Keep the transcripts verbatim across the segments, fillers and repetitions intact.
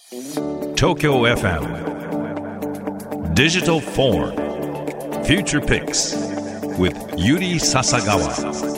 Tokyo エフエム Digital Forum Future Picks with Yuri Sasagawa。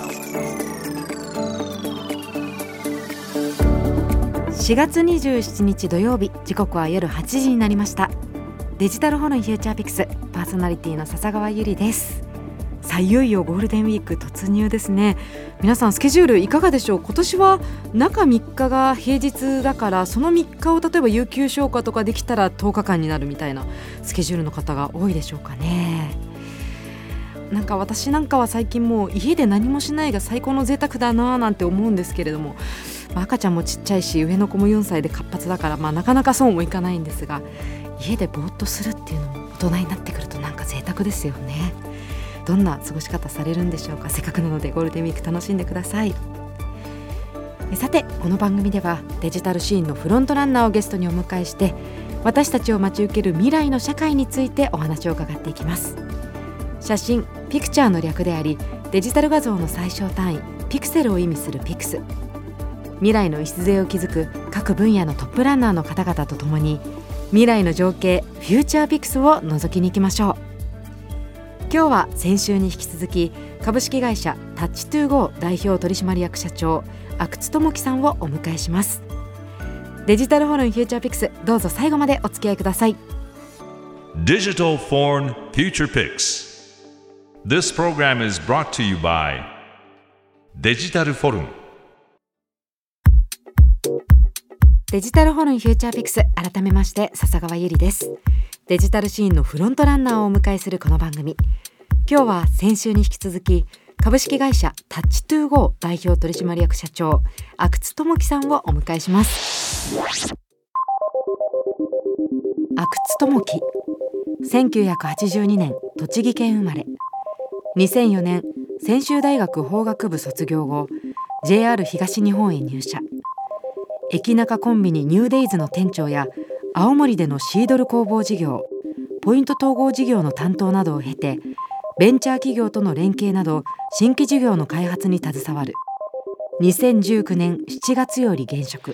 しがつにじゅうしちにち土曜日、時刻は夜はちじになりました。デジタルフォルンフューチャーピクスパーソナリティの笹川ゆりです。さあ、いよいよゴールデンウィーク突入ですね。皆さんスケジュールいかがでしょう。今年は中みっかが平日だから、そのみっかを例えば有給消化とかできたらとおかかんになるみたいなスケジュールの方が多いでしょうかね。なんか私なんかは最近もう家で何もしないが最高の贅沢だななんて思うんですけれども、まあ、赤ちゃんもちっちゃいし上の子もよんさいで活発だから、まあ、なかなかそうもいかないんですが、家でぼーっとするっていうのも大人になってくるとなんか贅沢ですよね。どんな過ごし方されるんでしょうか。せっかくなのでゴールデンウィーク楽しんでください。さて、この番組ではデジタルシーンのフロントランナーをゲストにお迎えして、私たちを待ち受ける未来の社会についてお話を伺っていきます。写真、ピクチャーの略であり、デジタル画像の最小単位ピクセルを意味するピクス。未来の礎を築く各分野のトップランナーの方々とともに、未来の情景フューチャーピクスを覗きに行きましょう。今日は先週に引き続き、株式会社タッチトゥーゴー代表取締役社長阿久津智樹さんをお迎えします。デジタルフォルンフューチャーピクス、どうぞ最後までお付き合いください。 Digital Foreign Future Picks。 This program is brought to you by デジタルフォルン。 デジタルフォルンフューチャーピクス、改めまして笹川ゆりです。デジタルシーンのフロントランナーをお迎えするこの番組、今日は先週に引き続き株式会社タッチトゥーゴー代表取締役社長阿久津智樹さんをお迎えします。阿久津智樹、せんきゅうひゃくはちじゅうにねん栃木県生まれ。にせんよねん専修大学法学部卒業後、 ジェイアール 東日本へ入社。駅中コンビニニューデイズの店長や、青森でのシードル工房事業、ポイント統合事業の担当などを経て、ベンチャー企業との連携など新規事業の開発に携わる。にせんじゅうきゅうねんしちがつより現職。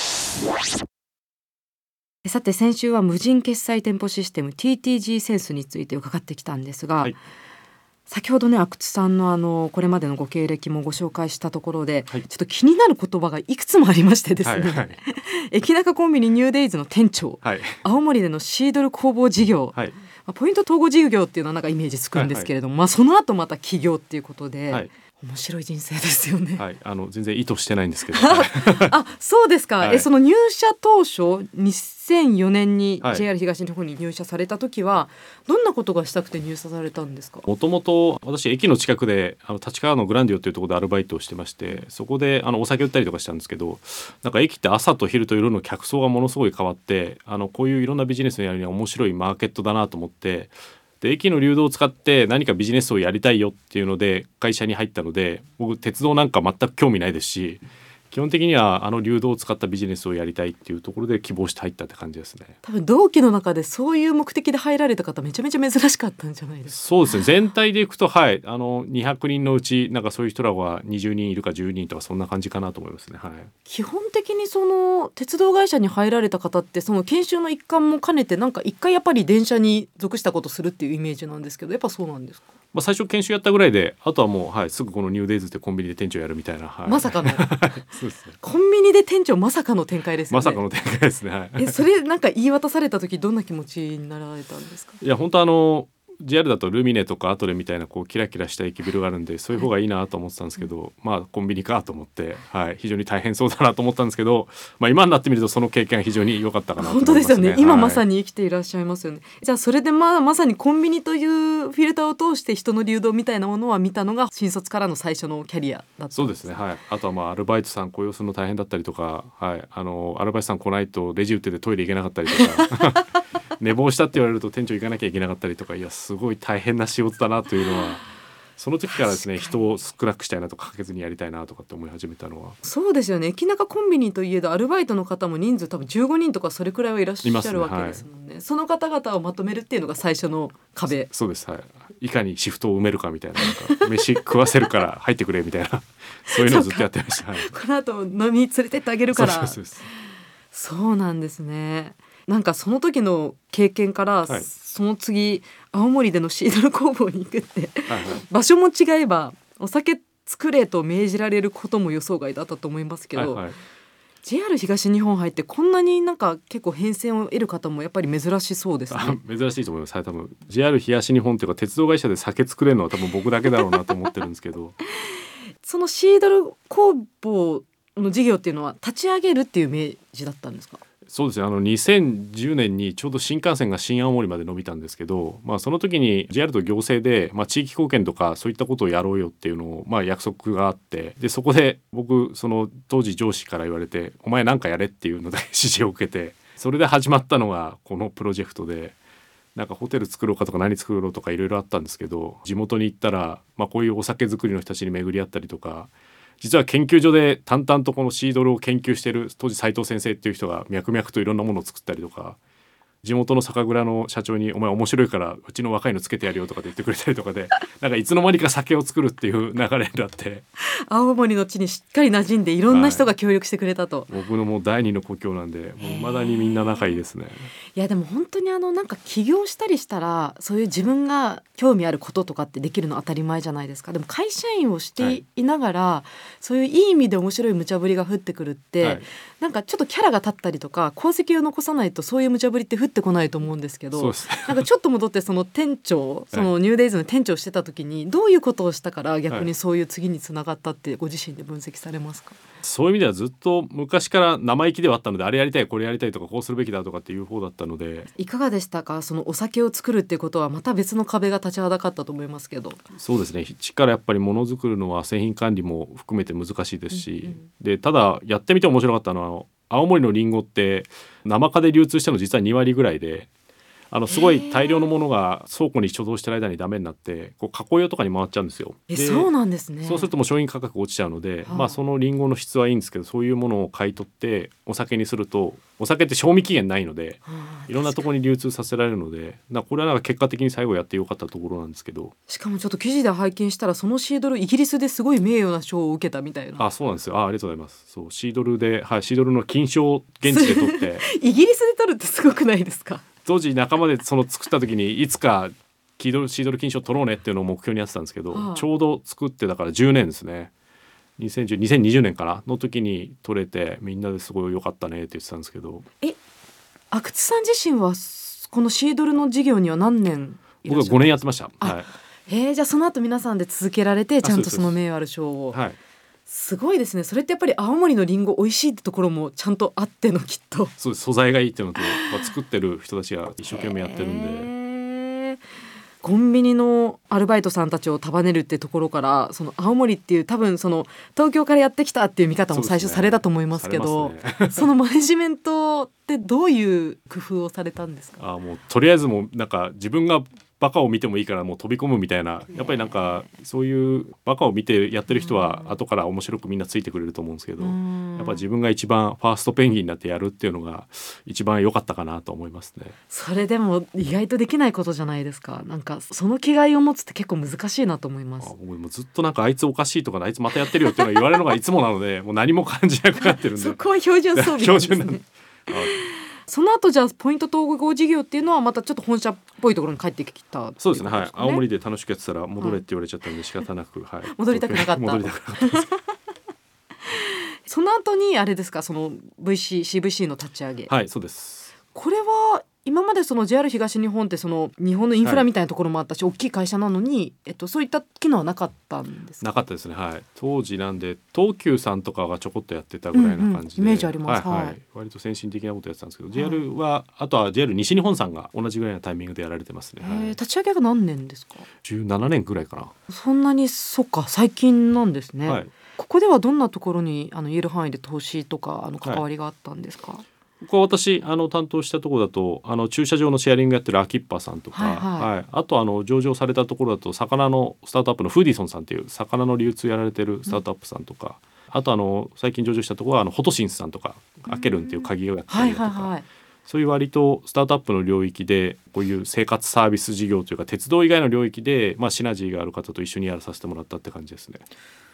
さて、先週は無人決済店舗システム ティーティージー センスについて伺ってきたんですが、はい、先ほどね、阿久津さんのあのこれまでのご経歴もご紹介したところで、はい、ちょっと気になる言葉がいくつもありましてですね、はいはい、駅中コンビニニューデイズの店長、はい、青森でのシードル工房事業、はい、ポイント統合事業っていうのはなんかイメージつくんですけれども、はいはい、まあ、その後また起業っていうことで、はい、面白い人生ですよね。 はい、あの全然意図してないんですけどあ、そうですか、はい、えその入社当初にせんよねんにはい、 ジェイアール 東日本に入社された時はどんなことがしたくて入社されたんですか。 もともと私駅の近くであの立川のグランディオっていうところでアルバイトをしてまして、そこであのお酒売ったりとかしたんですけど、なんか駅って朝と昼と夜の客層がものすごい変わって、あのこういういろんなビジネスをやるには面白いマーケットだなと思って、で駅の流動を使って何かビジネスをやりたいよっていうので会社に入ったので、僕鉄道なんか全く興味ないですし、基本的にはあの流動を使ったビジネスをやりたいっていうところで希望して入ったって感じですね。 多分同期の中でそういう目的で入られた方めちゃめちゃ珍しかったんじゃないですか。 そうですね、全体でいくと、はい、あのにひゃくにんのうちなんかそういう人らはにじゅうにんいるかじゅうにんとかそんな感じかなと思いますね。はい、 基本的にその鉄道会社に入られた方ってその研修の一環も兼ねてなんか一回やっぱり電車に属したことするっていうイメージなんですけど、やっぱそうなんですか。 まあ、最初研修やったぐらいで、あとはもう、はい、すぐこのニューデイズってコンビニで店長やるみたいな、はい、 まさかのそうですね、 コンビニで店長まさかの展開ですよね。 まさかの展開ですね。はい、 えそれなんか言い渡された時どんな気持ちになられたんですか。 いや本当あの ジェイアール だとルミネとかアトレみたいなこうキラキラした駅ビルがあるんで、そういう方がいいなと思ってたんですけど、はい、まあコンビニかと思って、はい、非常に大変そうだなと思ったんですけど、まあ、今になってみるとその経験は非常に良かったかなと思いますね。 本当ですよね、 はい、 今まさに生きていらっしゃいますよね。じゃあそれでまあまさにコンビニというフィルターを通して人の流動みたいなものは見たのが新卒からの最初のキャリアだったんです。 そうですね、はい、あとはまあアルバイトさん雇用するの大変だったりとか、はい、あのアルバイトさん来ないとレジ打っててトイレ行けなかったりとか寝坊したって言われると店長行かなきゃいけなかったりとか、いやすごい大変な仕事だなというのはその時からですね、人を少なくしたいなとかかけずにやりたいなとかって思い始めたのは。 そうですよね、駅中コンビニといえどアルバイトの方も人数多分じゅうごにんとかそれくらいはいらっしゃるわけですもんね。はい、その方々をまとめるっていうのが最初の壁。 そ, そうです、はい、いかにシフトを埋めるかみたい な, なんか飯食わせるから入ってくれみたいなそういうのをずっとやってました。はい、 この後飲み連れてってあげるから。 そうそうそうそうなんですね。なんかその時の経験から、はい、その次青森でのシードル工房に行くって、はいはい、場所も違えばお酒作れと命じられることも予想外だったと思いますけど、はいはい、ジェイアール 東日本入ってこんなになんか結構変遷を得る方もやっぱり珍しそうですね。 珍しいと思います。多分 ジェイアール 東日本というか鉄道会社で酒作れるのは多分僕だけだろうなと思ってるんですけどそのシードル工房の事業っていうのは立ち上げるっていうイメージだったんですか？ そうですね、あのにせんじゅうねんにちょうど新幹線が新青森まで伸びたんですけど、まあ、その時に ジェイアール と行政で、まあ、地域貢献とかそういったことをやろうよっていうのを、まあ、約束があって、でそこで僕その当時上司から言われてお前なんかやれっていうので指示を受けて、それで始まったのがこのプロジェクトで、なんかホテル作ろうかとか何作ろうとかいろいろあったんですけど、地元に行ったら、まあ、こういうお酒作りの人たちに巡り合ったりとか、実は研究所で淡々とこのシードルを研究している当時斉藤先生っていう人が脈々といろんなものを作ったりとか、地元の酒蔵の社長にお前面白いからうちの若いのつけてやるよとかで言ってくれたりとかで、なんかいつの間にか酒を作るっていう流れになって青森の地にしっかり馴染んでいろんな人が協力してくれたと、 はい、僕のもう第二の故郷なんでもう未だにみんな仲いいですね。 いやでも本当にあのなんか起業したりしたらそういう自分が興味あることとかってできるの当たり前じゃないですか。でも会社員をしていながら、はい、そういういい意味で面白い無茶ぶりが降ってくるって、はい、なんかちょっとキャラが立ったりとか功績を残さないとそういう無茶ぶりって降ってこないと思うんですけど、なんかちょっと戻ってその店長そのニューデイズの店長をしてた時にどういうことをしたから逆にそういう次につながったってご自身で分析されますか？ そういう意味ではずっと昔から生意気ではあったので、あれやりたいこれやりたいとかこうするべきだとかっていう方だったので。 いかがでしたか？そのお酒を作るっていうことはまた別の壁が立ちはだかったと思いますけど。 そうですね、一からやっぱりものづくるのは製品管理も含めて難しいですし、うんうん、でただやってみて面白かったのは青森のリンゴって生科で流通したの実はにわりぐらいで、あのすごい大量のものが倉庫に貯蔵してる間にダメになってこう加工用とかに回っちゃうんですよ。 えそうなんですね。 そうするともう商品価格落ちちゃうので、はあ、まあ、そのリンゴの質はいいんですけど、そういうものを買い取ってお酒にするとお酒って賞味期限ないので、はあ、いろんなところに流通させられるので、なこれはなんか結果的に最後やってよかったところなんですけど。 しかもちょっと記事で拝見したらそのシードルイギリスですごい名誉な賞を受けたみたいな。 あ、そうなんですよ。あ、ありがとうございます。そうシードルで、はい、シードルの金賞を現地で取ってイギリスで取るってすごくないですか？ 当時仲間でその作った時にいつかシードル、シードル金賞取ろうねっていうのを目標にやってたんですけど、はあ、ちょうど作ってだからじゅうねんですね。にせんじゅう、にせんにじゅうねんかなの時に取れてみんなですごい良かったねって言ってたんですけど。 え、阿久津さん自身はこのシードルの事業には何年いらっしゃるんですか？ 僕はごねんやってました。はい、 えー、じゃあその後皆さんで続けられてちゃんとその名誉ある賞を。はい、すごいですね。それってやっぱり青森のリンゴ美味しいってところもちゃんとあってのきっと。 そうです、素材がいいっていうのと、まあ、作ってる人たちが一生懸命やってるんで、 えー、コンビニのアルバイトさんたちを束ねるってところからその青森っていう多分その東京からやってきたっていう見方も最初されたと思いますけど、 そ, ね そ, ねそのマネジメントってどういう工夫をされたんですか？ あ、もうとりあえずもうなんか自分がバカを見てもいいからもう飛び込むみたいな、やっぱりなんかそういうバカを見てやってる人は後から面白くみんなついてくれると思うんですけど、やっぱ自分が一番ファーストペンギンになってやるっていうのが一番良かったかなと思いますね。 それでも意外とできないことじゃないですか。なんかその気概を持つって結構難しいなと思います。 あ、もうずっとなんかあいつおかしいとかあいつまたやってるよっていうのが言われるのがいつもなのでもう何も感じなくなってるんでそこは標準装備なんですね。その後じゃあポイント統合事業っていうのはまたちょっと本社っぽいところに帰ってきた、ね、 そうですね、はい、青森で楽しくやってたら戻れって言われちゃったんで仕方なく、はい、 戻りたくなかった戻りたくなかったですその後にあれですか、その ブイシー、シーブイシー の立ち上げ。 はい、そうです。 これは今までその ジェイアール 東日本ってその日本のインフラみたいなところもあったし、はい、大きい会社なのに、えっと、そういった機能はなかったんですか？ なかったですね、はい、当時なんで東急さんとかがちょこっとやってたぐらいな感じで、 うんうん、イメージあります、 はいはい、割と先進的なことやってたんですけど、はい、ジェイアール はあとは ジェイアール 西日本さんが同じぐらいのタイミングでやられてますね、はい、 立ち上げが何年ですか？ じゅうななねんぐらいかな。 そんなに、そっか、最近なんですね、はい、ここではどんなところにあの言える範囲で投資とかあの関わりがあったんですか？はい、 ここは私あの担当したところだとあの駐車場のシェアリングやってるアキッパさんとか、はいはいはい、あとあの上場されたところだと魚のスタートアップのフーディソンさんっていう魚の流通やられてるスタートアップさんとか、うん、あとあの最近上場したところはあのフォトシンスさんとかアケルンっていう鍵をやってたりとか、はいはいはい、そういう割とスタートアップの領域でこういう生活サービス事業というか鉄道以外の領域で、まあ、シナジーがある方と一緒にやらさせてもらったって感じですね。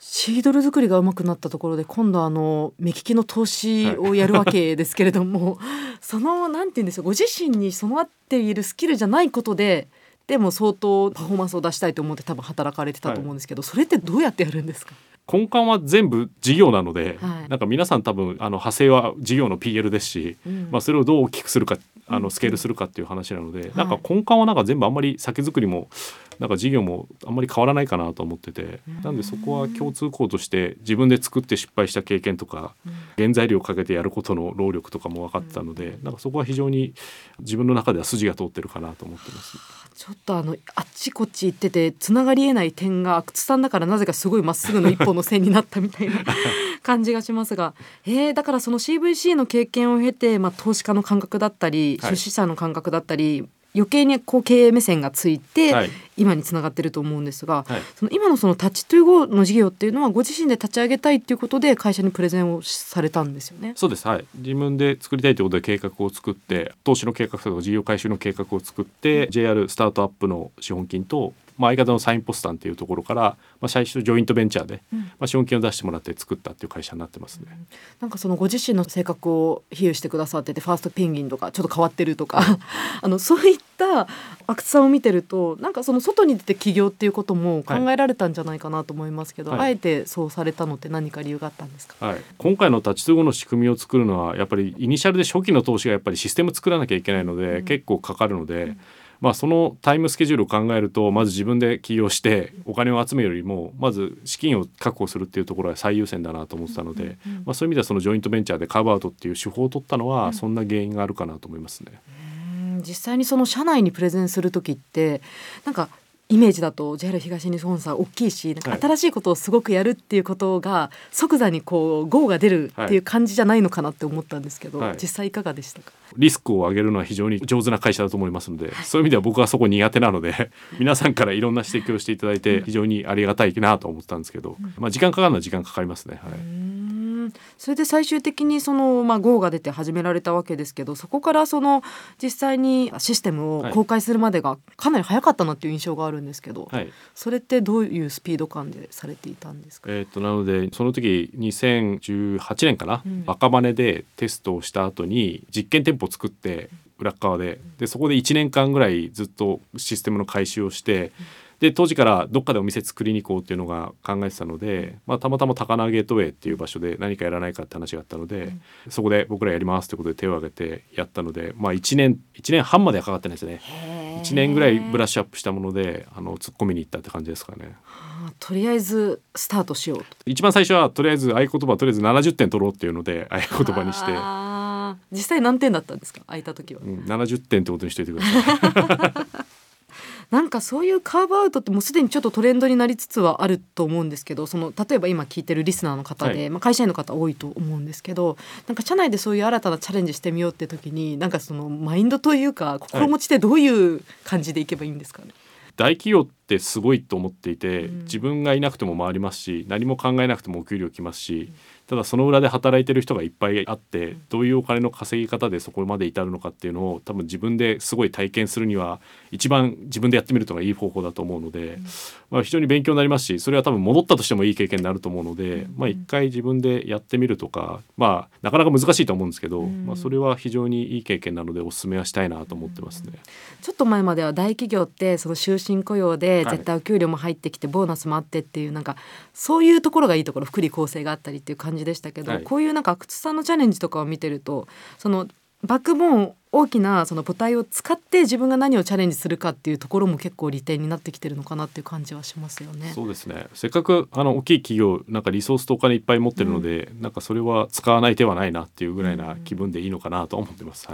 シードル作りがうまくなったところで今度あの目利きの投資をやるわけですけれども、はい、そのなんて言うんでしょう、ご自身に備わっているスキルじゃないことででも相当パフォーマンスを出したいと思って多分働かれてたと思うんですけど、はい、それってどうやってやるんですか？ 根幹は全部事業なので、 はい、 なんか皆さん多分あの派生は事業の ピーエル ですし、うん、まあ、それをどう大きくするかあのスケールするかっていう話なので、うん、なんか根幹はなんか全部あんまり酒造りもなんか事業もあんまり変わらないかなと思ってて、なのでそこは共通項として自分で作って失敗した経験とか、うん、原材料をかけてやることの労力とかも分かってたので、うん、なんかそこは非常に自分の中では筋が通ってるかなと思ってます。 ちょっとあのあっちこっち行っててつながりえない点が阿久津さんだからなぜかすごいまっすぐの一本の線になったみたいな感じがしますが、えー、だからその シーブイシー の経験を経て、まあ、投資家の感覚だったり、はい、出資者の感覚だったり余計にこう経営目線がついて、はい、今につながってると思うんですが、はい、その今のそのタッチトゥーゴーの事業っていうのはご自身で立ち上げたいっていうことで会社にプレゼンをされたんですよね。 そうです、はい、自分で作りたいということで計画を作って投資の計画とか事業回収の計画を作って、うん、ジェイアール スタートアップの資本金と、まあ、相方のサインポスタンっていうところから、まあ、最初ジョイントベンチャーで、うん、まあ、資本金を出してもらって作ったっていう会社になってますね。うん、 なんかそのご自身の性格を比喩してくださっててファーストペンギンとかちょっと変わってるとかあのそういった阿久津さんを見てるとなんかその外に出て起業っていうことも考えられたんじゃないかなと思いますけど、はい、あえてそうされたのって何か理由があったんですか？ はい、今回のタッチトゥーゴーの仕組みを作るのはやっぱりイニシャルで初期の投資がやっぱりシステム作らなきゃいけないので、うん、結構かかるので、うん、まあ、そのタイムスケジュールを考えるとまず自分で起業してお金を集めるよりもまず資金を確保するっていうところが最優先だなと思ってたので、うんうんうん、まあ、そういう意味ではそのジョイントベンチャーでカーブアウトっていう手法を取ったのはそんな原因があるかなと思いますね。 うん、実際にその社内にプレゼンする時ってなんかイメージだと ジェイアール 東日本さん大きいしなんか新しいことをすごくやるっていうことが即座にこう ゴー が出るっていう感じじゃないのかなって思ったんですけど、はい、実際いかがでしたか？ リスクを上げるのは非常に上手な会社だと思いますので、そういう意味では僕はそこ苦手なので皆さんからいろんな指摘をしていただいて非常にありがたいなと思ったんですけど、まあ、時間かかるのは時間かかりますね。はい、うーん、それで最終的にその、まあ、ゴー が出て始められたわけですけど、そこからその実際にシステムを公開するまでがかなり早かったなっていう印象があるんですけど、はい、それってどういうスピード感でされていたんですか？ えー、となのでその時にせんじゅうはちねんかな、うん、赤羽でテストをした後に実験店舗を作って裏側で、でそこでいちねんかんぐらいずっとシステムの改修をして、で当時からどっかでお店作りに行こうっていうのが考えてたので、まあ、たまたま高輪ゲートウェイっていう場所で何かやらないかって話があったので、うん、そこで僕らやりますってことで手を挙げてやったので、まあ、いちねんいちねんはんまではかかってないですね。いちねんぐらいブラッシュアップしたものであの突っ込みに行ったって感じですかね。 はあ、とりあえずスタートしようと。 一番最初はとりあえず合言葉とりあえずななじゅってん取ろうっていうので合言葉にして、 あ実際何点だったんですか？空いた時は、 うん、ななじゅってんってことにしておいてくださいなんかそういうカーブアウトってもうすでにちょっとトレンドになりつつはあると思うんですけど、その例えば今聞いてるリスナーの方で、はい、まあ、会社員の方多いと思うんですけど、なんか社内でそういう新たなチャレンジしてみようって時になんかそのマインドというか心持ちってどういう感じでいけばいいんですかね？ 大企業ってすごいと思っていて、うん、自分がいなくても回りますし何も考えなくてもお給料来ますし、うん、ただその裏で働いてる人がいっぱいあって、うん、どういうお金の稼ぎ方でそこまで至るのかっていうのを多分自分ですごい体験するには一番自分でやってみるのがいい方法だと思うので、うん、まあ、非常に勉強になりますし、それは多分戻ったとしてもいい経験になると思うので、うん、まあ、一回自分でやってみるとか、まあ、なかなか難しいと思うんですけど、うん、まあ、それは非常にいい経験なのでお勧めはしたいなと思ってますね。うん、 ちょっと前までは大企業ってその終身雇用で絶対お給料も入ってきてボーナスもあってっていう、なんかそういうところがいいところ、福利厚生があったりっていう感じでしたけど、はい、こういうなんか阿久津さんのチャレンジとかを見てると、そのバックボーン大きなその母体を使って自分が何をチャレンジするかっていうところも結構利点になってきてるのかなっていう感じはしますよね。 そうですね。せっかくあの大きい企業なんかリソースとお金いっぱい持ってるので、うん、なんかそれは使わない手はないなっていうぐらいな気分でいいのかなと思ってます。はい、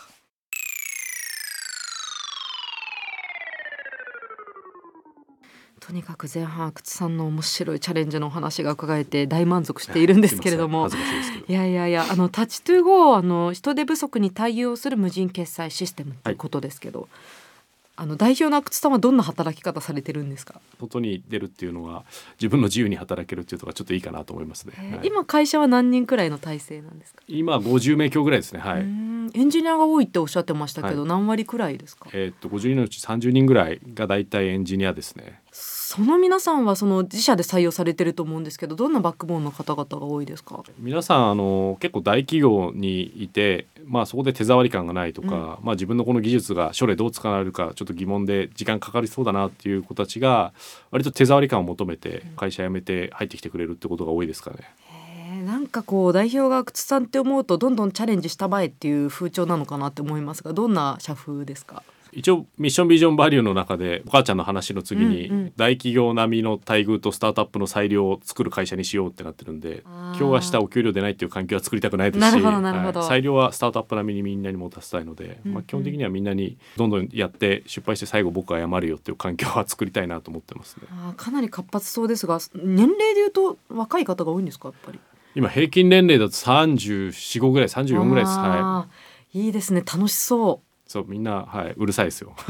とにかく前半阿久津さんの面白いチャレンジのお話が伺えて大満足しているんですけれども、 恥ずかしいですけど、 いやいやいや、あのタッチトゥーゴー、あの人手不足に対応する無人決済システムということですけど、はい、あの代表の阿久津さんはどんな働き方されてるんですか？ 外に出るっていうのは自分の自由に働けるっていうのがちょっといいかなと思いますね。はい、 今会社は何人くらいの体制なんですか？ 今ごじゅうめい強ぐらいですね。はい、 うーん、 エンジニアが多いっておっしゃってましたけど、 はい、 何割くらいですか？ えー、っとごじゅうにんのうちさんじゅうにんぐらいがだいたいエンジニアですね。 その皆さんはその自社で採用されてると思うんですけど、どんなバックボーンの方々が多いですか？ 皆さんあの結構大企業にいて、まあ、そこで手触り感がないとか、うんまあ、自分のこの技術が将来どう使われるかちょっと疑問で時間かかりそうだなっていう子たちが割と手触り感を求めて会社辞めて入ってきてくれるってことが多いですかね。 へー、なんかこう代表が阿久津さんって思うとどんどんチャレンジしたまえっていう風潮なのかなって思いますが、どんな社風ですか？一応ミッションビジョンバリューの中でお母ちゃんの話の次に大企業並みの待遇とスタートアップの裁量を作る会社にしようってなってるんで、今日明日お給料出ないっていう環境は作りたくないですし、はい、裁量はスタートアップ並みにみんなに持たせたいので、うんうんまあ、基本的にはみんなにどんどんやって失敗して最後僕は謝るよっていう環境は作りたいなと思ってますね。 あ、かなり活発そうですが、年齢でいうと若い方が多いんですか？やっぱり今平均年齢だとさんじゅうよん、ごぐらいさんじゅうよんぐらいです。 はい、いいですね、楽しそう。 そうみんな、はい、うるさいですよ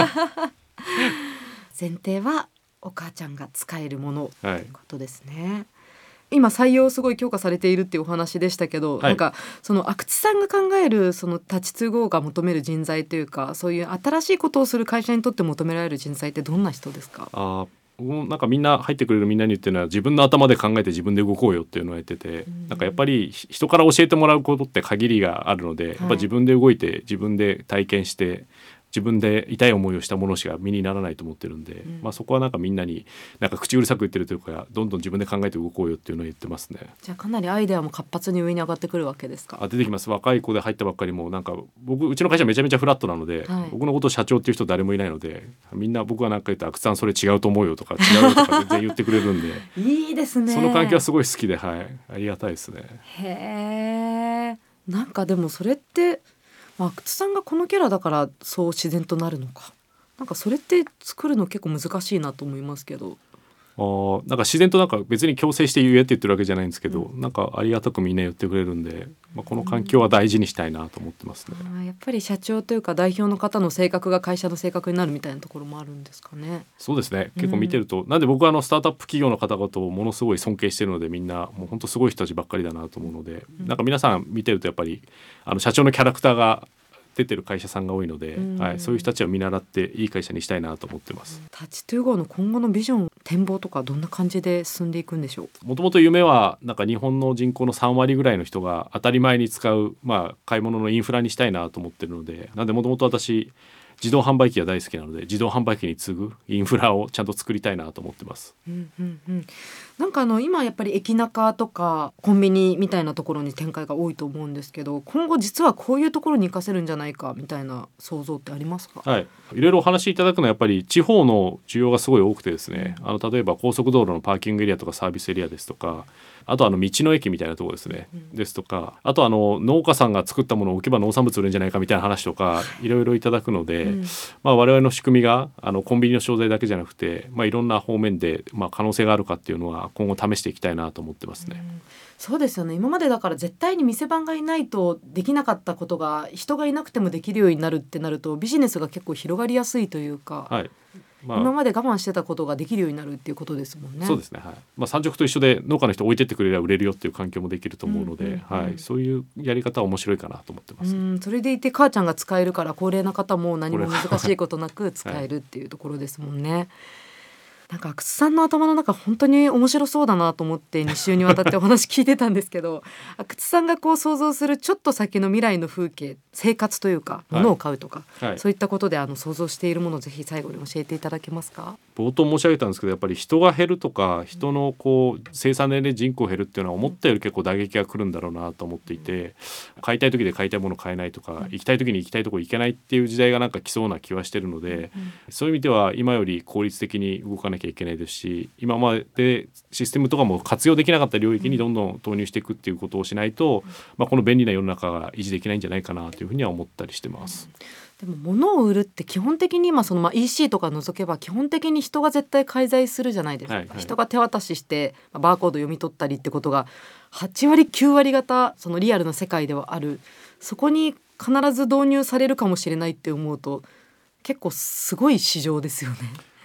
前提はお母ちゃんが使えるものということですね、はい、今採用すごい強化されているっていうお話でしたけど、はい、なんかその阿久津さんが考えるその立ち都合が求める人材というか、そういう新しいことをする会社にとって求められる人材ってどんな人ですか？ あなんかみんな入ってくれるみんなに言ってるのは自分の頭で考えて自分で動こうよっていうのをやってて、うん、なんかやっぱり人から教えてもらうことって限りがあるので、はい、やっぱ自分で動いて自分で体験して自分で痛い思いをしたものしか身にならないと思ってるんで、うんまあ、そこはなんかみんなになんか口うるさく言ってるというか、どんどん自分で考えて動こうよっていうのを言ってますね。 じゃあかなりアイデアも活発に上に上がってくるわけですか？ あ出てきます。若い子で入ったばっかりもなんか僕うちの会社めちゃめちゃフラットなので、はい、僕のことを社長っていう人誰もいないので、みんな僕が何か言って阿久津さんそれ違うと思うよとか違うよとか全然言ってくれるんでいいですね。 その環境はすごい好きで、はい、ありがたいですね。 へー、なんかでもそれって阿久津さんがこのキャラだからそう自然となるのか、なんかそれって作るの結構難しいなと思いますけど。 あなんか自然となんか別に強制して言えって言ってるわけじゃないんですけど、うん、なんかありがたくみんな言ってくれるんで、まあ、この環境は大事にしたいなと思ってますね、 うん、あやっぱり社長というか代表の方の性格が会社の性格になるみたいなところもあるんですかね。 そうですね、結構見てると、うん、なんで僕はあのスタートアップ企業の方々をものすごい尊敬してるので、みんなもう本当すごい人たちばっかりだなと思うので、うん、なんか皆さん見てるとやっぱりあの社長のキャラクターが出てる会社さんが多いので、うんはい、そういう人たちを見習っていい会社にしたいなと思ってます。 タッチトゥーゴーの今後のビジョン展望とかどんな感じで進んでいくんでしょう？ もともと夢はなんか日本の人口のさんわりぐらいの人が当たり前に使う、まあ、買い物のインフラにしたいなと思ってるので、なんでもともと私自動販売機が大好きなので、自動販売機に次ぐインフラをちゃんと作りたいなと思ってます、 うんうんうん、なんかあの今やっぱり駅中とかコンビニみたいなところに展開が多いと思うんですけど、今後実はこういうところに活かせるんじゃないかみたいな想像ってありますか？ はい、いろいろお話しいただくのはやっぱり地方の需要がすごい多くてですね、あの例えば高速道路のパーキングエリアとかサービスエリアですとか、あとあの道の駅みたいなところですね、うん、ですとか、あとあの農家さんが作ったものを置けば農産物売れるんじゃないかみたいな話とかいろいろいただくので、うんまあ、我々の仕組みがあのコンビニの商材だけじゃなくて、まあ、いろんな方面で、まあ、可能性があるかっていうのは今後試していきたいなと思ってますね、うん、 そうですよね。今までだから絶対に店番がいないとできなかったことが人がいなくてもできるようになるってなると、ビジネスが結構広がりやすいというか、はいまあ、今まで我慢してたことができるようになるっていうことですもんね。 そうですね、はいまあ、産直と一緒で農家の人置いてってくれれば売れるよっていう環境もできると思うので、うんうんうんはい、そういうやり方は面白いかなと思ってます。 うんそれでいて母ちゃんが使えるから高齢な方も何も難しいことなく使えるっていうところですもんね、はいなんか阿久津さんの頭の中本当に面白そうだなと思ってに週にわたってお話聞いてたんですけど阿久津さんがこう想像するちょっと先の未来の風景、生活というか物を買うとか、はいはい、そういったことであの想像しているものをぜひ最後に教えていただけますか？ 冒頭申し上げたんですけど、やっぱり人が減るとか人のこう生産年齢人口減るっていうのは思ったより結構打撃が来るんだろうなと思っていて、買いたい時で買いたいもの買えないとか、行きたい時に行きたいところ行けないっていう時代がなんか来そうな気はしてるので、そういう意味では今より効率的に動かなきゃいけないですし、今までシステムとかも活用できなかった領域にどんどん投入していくっていうことをしないと、まあ、この便利な世の中が維持できないんじゃないかなというふうには思ったりしてます。 でも物を売るって基本的に今そのまあ イーシー とか除けば基本的に人が絶対介在するじゃないですか、はいはい、人が手渡ししてバーコード読み取ったりってことがはちわりきゅうわり方そのリアルな世界ではある。そこに必ず導入されるかもしれないって思うと結構すごい市場ですよね。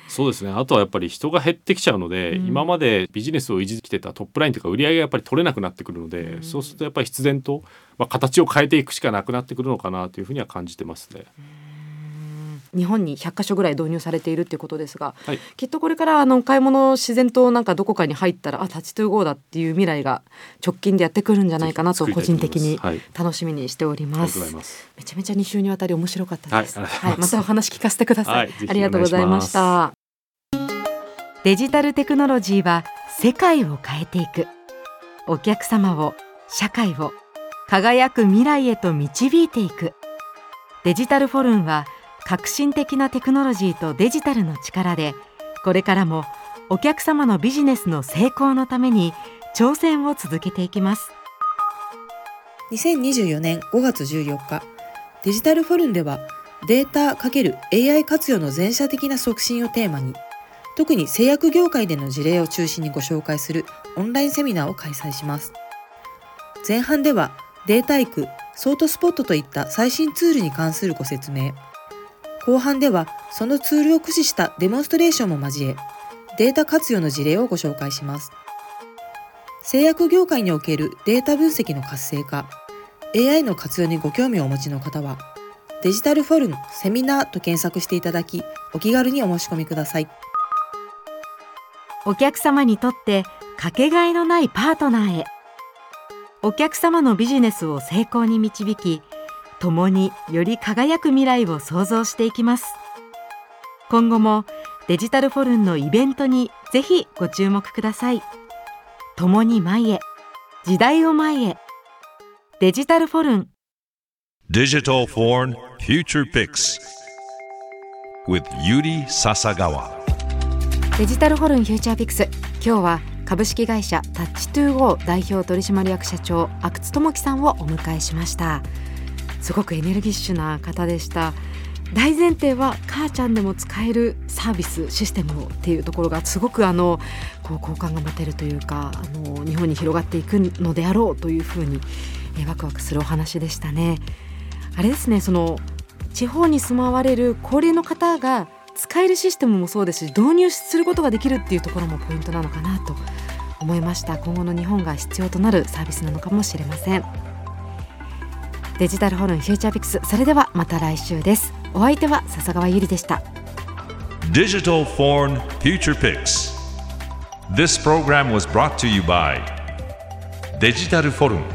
そうですね。あとはやっぱり人が減ってきちゃうので、うん、今までビジネスを維持してきてたトップラインとか売り上げがやっぱり取れなくなってくるので、うん、そうするとやっぱり必然と、まあ、形を変えていくしかなくなってくるのかなというふうには感じてますね。 日本にひゃっかしょぐらい導入されているということですが、 はい、 きっとこれからあの買い物自然となんかどこかに入ったらあタッチトゥーゴーだっていう未来が直近でやってくるんじゃないかなと個人的に楽しみにしております。 はい、ありがとうございます。 めちゃめちゃに週にわたり面白かったです、 はい、 はい、またお話聞かせてください、 はい、 ありがとうございました。デジタルテクノロジーは世界を変えていく、お客様を社会を輝く未来へと導いていく。デジタルフォルンは革新的なテクノロジーとデジタルの力でこれからもお客様のビジネスの成功のために挑戦を続けていきます。 にせんにじゅうよねんごがつじゅうよっか、デジタルフォルンではデータ×エーアイ 活用の全社的な促進をテーマに、特に製薬業界での事例を中心にご紹介するオンラインセミナーを開催します。前半ではデータイク、ソートスポットといった最新ツールに関するご説明、後半ではそのツールを駆使したデモンストレーションも交え、データ活用の事例をご紹介します。製薬業界におけるデータ分析の活性化、エーアイ の活用にご興味をお持ちの方は、デジタルフォルンセミナーと検索していただき、お気軽にお申し込みください。 お客様にとってかけがえのないパートナーへ。お客様のビジネスを成功に導き、共により輝く未来を創造していきます。今後もデジタルフォルンのイベントにぜひご注目ください。共に前へ、時代を前へ。デジタルフォルン Digital Foreign Future Picks with Yuri Sasagawa。 デジタルフォルンフューチャーピクス、今日は株式会社タッチトゥーゴー代表取締役社長阿久津智樹さんをお迎えしました。すごくエネルギッシュな方でした。大前提は母ちゃんでも使えるサービスシステムっていうところがすごくあのこう好感が持てるというか、あの日本に広がっていくのであろうというふうに、えワクワクするお話でしたね。あれですね、その地方に住まわれる高齢の方が使えるシステムもそうですし、導入することができるっていうところもポイントなのかなと思いました。今後の日本が必要となるサービスなのかもしれません。デジタルフォルンフューチャーピクス、それではまた来週です。お相手は笹川ゆりでした。 Digital Foreign Future Picks. This program was brought to you by デジタルフォルン